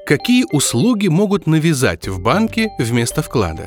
Какие услуги могут навязать в банке вместо вклада?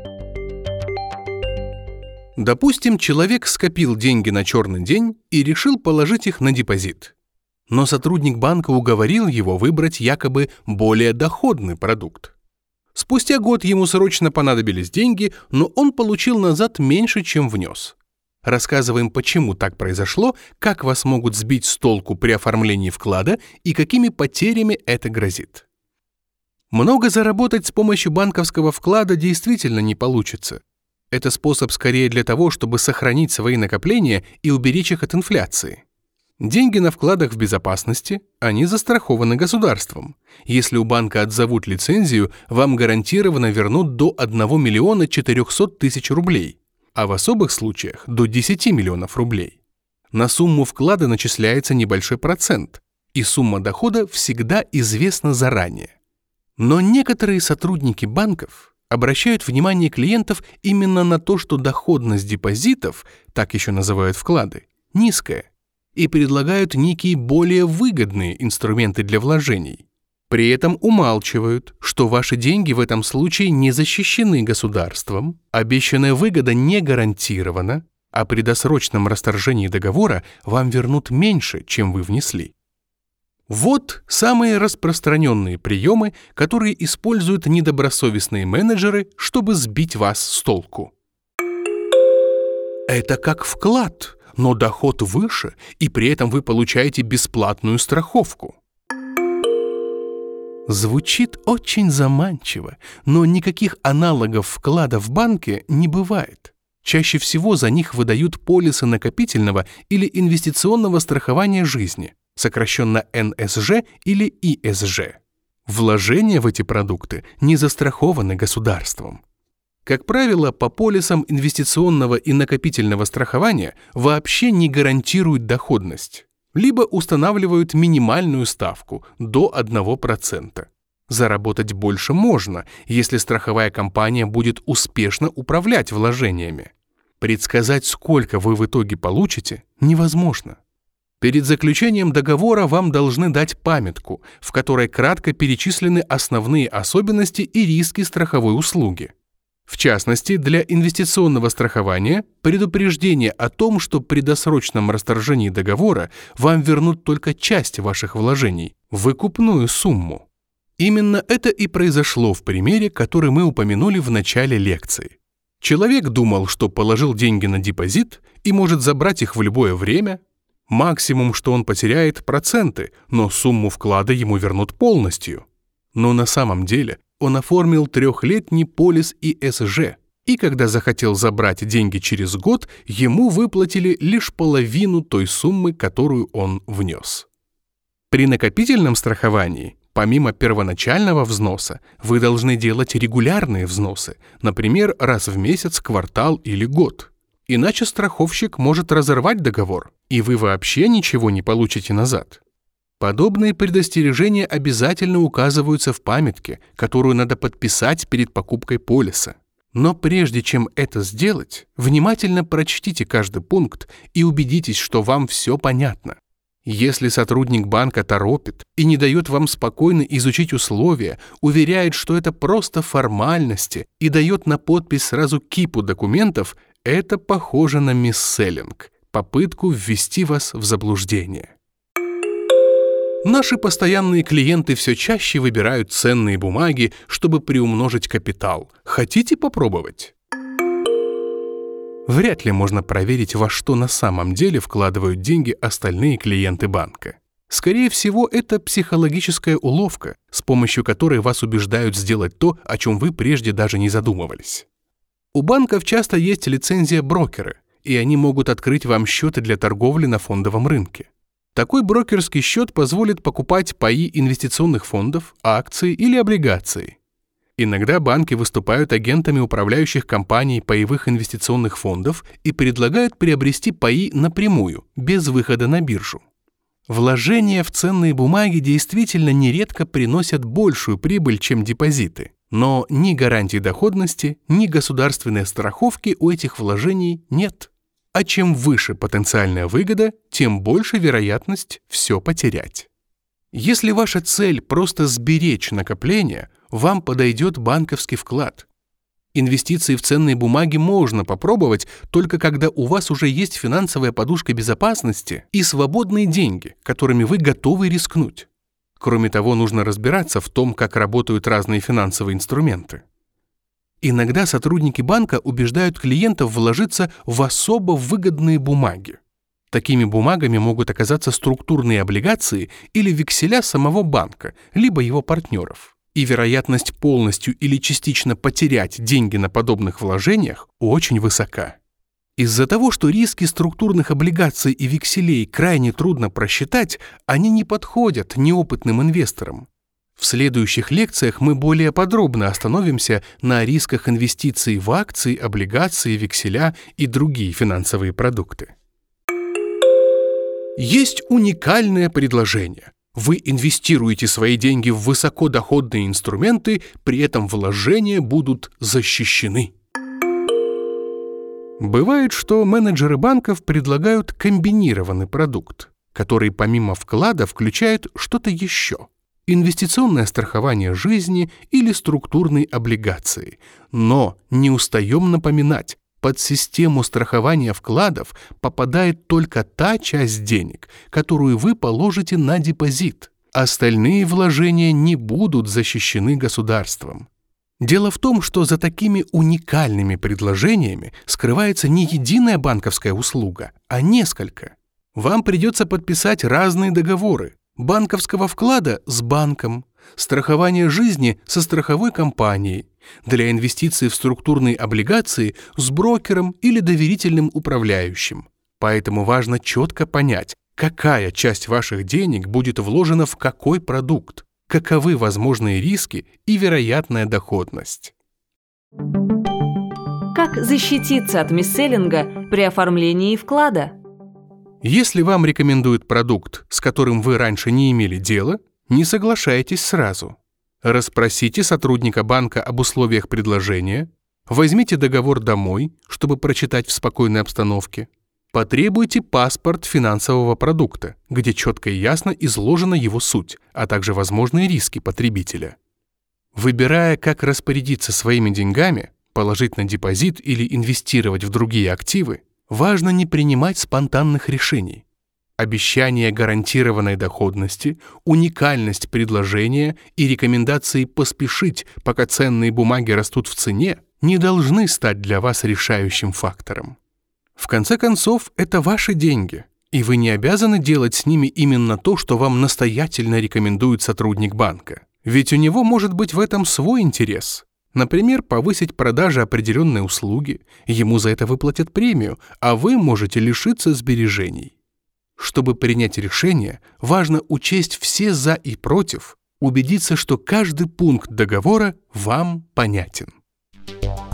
Допустим, человек скопил деньги на черный день и решил положить их на депозит. Но сотрудник банка уговорил его выбрать якобы более доходный продукт. Спустя год ему срочно понадобились деньги, но он получил назад меньше, чем внес. Рассказываем, почему так произошло, как вас могут сбить с толку при оформлении вклада и какими потерями это грозит. Много заработать с помощью банковского вклада действительно не получится. Это способ скорее для того, чтобы сохранить свои накопления и уберечь их от инфляции. Деньги на вкладах в безопасности, они застрахованы государством. Если у банка отзовут лицензию, вам гарантированно вернут до 1 миллиона 400 тысяч рублей, а в особых случаях до 10 миллионов рублей. На сумму вклада начисляется небольшой процент, и сумма дохода всегда известна заранее. Но некоторые сотрудники банков обращают внимание клиентов именно на то, что доходность депозитов, так еще называют вклады, низкая, и предлагают некие более выгодные инструменты для вложений. При этом умалчивают, что ваши деньги в этом случае не защищены государством, обещанная выгода не гарантирована, а при досрочном расторжении договора вам вернут меньше, чем вы внесли. Вот самые распространенные приемы, которые используют недобросовестные менеджеры, чтобы сбить вас с толку. Это как вклад, но доход выше, и при этом вы получаете бесплатную страховку. Звучит очень заманчиво, но никаких аналогов вклада в банке не бывает. Чаще всего за них выдают полисы накопительного или инвестиционного страхования жизни, сокращенно НСЖ или ИСЖ. Вложения в эти продукты не застрахованы государством. Как правило, по полисам инвестиционного и накопительного страхования вообще не гарантируют доходность, либо устанавливают минимальную ставку до 1%. Заработать больше можно, если страховая компания будет успешно управлять вложениями. Предсказать, сколько вы в итоге получите, невозможно. Перед заключением договора вам должны дать памятку, в которой кратко перечислены основные особенности и риски страховой услуги. В частности, для инвестиционного страхования предупреждение о том, что при досрочном расторжении договора вам вернут только часть ваших вложений, выкупную сумму. Именно это и произошло в примере, который мы упомянули в начале лекции. Человек думал, что положил деньги на депозит и может забрать их в любое время. Максимум, что он потеряет, проценты, но сумму вклада ему вернут полностью. Но на самом деле он оформил 3-летний полис ИСЖ, и когда захотел забрать деньги через год, ему выплатили лишь половину той суммы, которую он внес. При накопительном страховании, помимо первоначального взноса, вы должны делать регулярные взносы, например, раз в месяц, квартал или год. Иначе страховщик может разорвать договор, и вы вообще ничего не получите назад. Подобные предостережения обязательно указываются в памятке, которую надо подписать перед покупкой полиса. Но прежде чем это сделать, внимательно прочтите каждый пункт и убедитесь, что вам все понятно. Если сотрудник банка торопит и не дает вам спокойно изучить условия, уверяет, что это просто формальности и дает на подпись сразу кипу документов, это похоже на мисселлинг, попытку ввести вас в заблуждение. Наши постоянные клиенты все чаще выбирают ценные бумаги, чтобы приумножить капитал. Хотите попробовать? Вряд ли можно проверить, во что на самом деле вкладывают деньги остальные клиенты банка. Скорее всего, это психологическая уловка, с помощью которой вас убеждают сделать то, о чем вы прежде даже не задумывались. У банков часто есть лицензия брокера, и они могут открыть вам счеты для торговли на фондовом рынке. Такой брокерский счет позволит покупать паи инвестиционных фондов, акции или облигации. Иногда банки выступают агентами управляющих компаний паевых инвестиционных фондов и предлагают приобрести паи напрямую, без выхода на биржу. Вложения в ценные бумаги действительно нередко приносят большую прибыль, чем депозиты. Но ни гарантии доходности, ни государственной страховки у этих вложений нет. А чем выше потенциальная выгода, тем больше вероятность все потерять. Если ваша цель просто сберечь накопления, вам подойдет банковский вклад. Инвестиции в ценные бумаги можно попробовать только когда у вас уже есть финансовая подушка безопасности и свободные деньги, которыми вы готовы рискнуть. Кроме того, нужно разбираться в том, как работают разные финансовые инструменты. Иногда сотрудники банка убеждают клиентов вложиться в особо выгодные бумаги. Такими бумагами могут оказаться структурные облигации или векселя самого банка, либо его партнеров. И вероятность полностью или частично потерять деньги на подобных вложениях очень высока. Из-за того, что риски структурных облигаций и векселей крайне трудно просчитать, они не подходят неопытным инвесторам. В следующих лекциях мы более подробно остановимся на рисках инвестиций в акции, облигации, векселя и другие финансовые продукты. Есть уникальное предложение. Вы инвестируете свои деньги в высокодоходные инструменты, при этом вложения будут защищены. Бывает, что менеджеры банков предлагают комбинированный продукт, который помимо вклада включает что-то еще. Инвестиционное страхование жизни или структурные облигации. Но не устаем напоминать, под систему страхования вкладов попадает только та часть денег, которую вы положите на депозит. Остальные вложения не будут защищены государством. Дело в том, что за такими уникальными предложениями скрывается не единая банковская услуга, а несколько. Вам придется подписать разные договоры. Банковского вклада с банком, страхование жизни со страховой компанией, для инвестиций в структурные облигации с брокером или доверительным управляющим. Поэтому важно четко понять, какая часть ваших денег будет вложена в какой продукт, каковы возможные риски и вероятная доходность. Как защититься от мисселлинга при оформлении вклада? Если вам рекомендуют продукт, с которым вы раньше не имели дела, не соглашайтесь сразу. Расспросите сотрудника банка об условиях предложения, возьмите договор домой, чтобы прочитать в спокойной обстановке, потребуйте паспорт финансового продукта, где четко и ясно изложена его суть, а также возможные риски потребителя. Выбирая, как распорядиться своими деньгами, положить на депозит или инвестировать в другие активы, важно не принимать спонтанных решений. Обещание гарантированной доходности, уникальность предложения и рекомендации поспешить, пока ценные бумаги растут в цене, не должны стать для вас решающим фактором. В конце концов, это ваши деньги, и вы не обязаны делать с ними именно то, что вам настоятельно рекомендует сотрудник банка. Ведь у него может быть в этом свой интерес. Например, повысить продажи определенной услуги, ему за это выплатят премию, а вы можете лишиться сбережений. Чтобы принять решение, важно учесть все «за» и «против», убедиться, что каждый пункт договора вам понятен.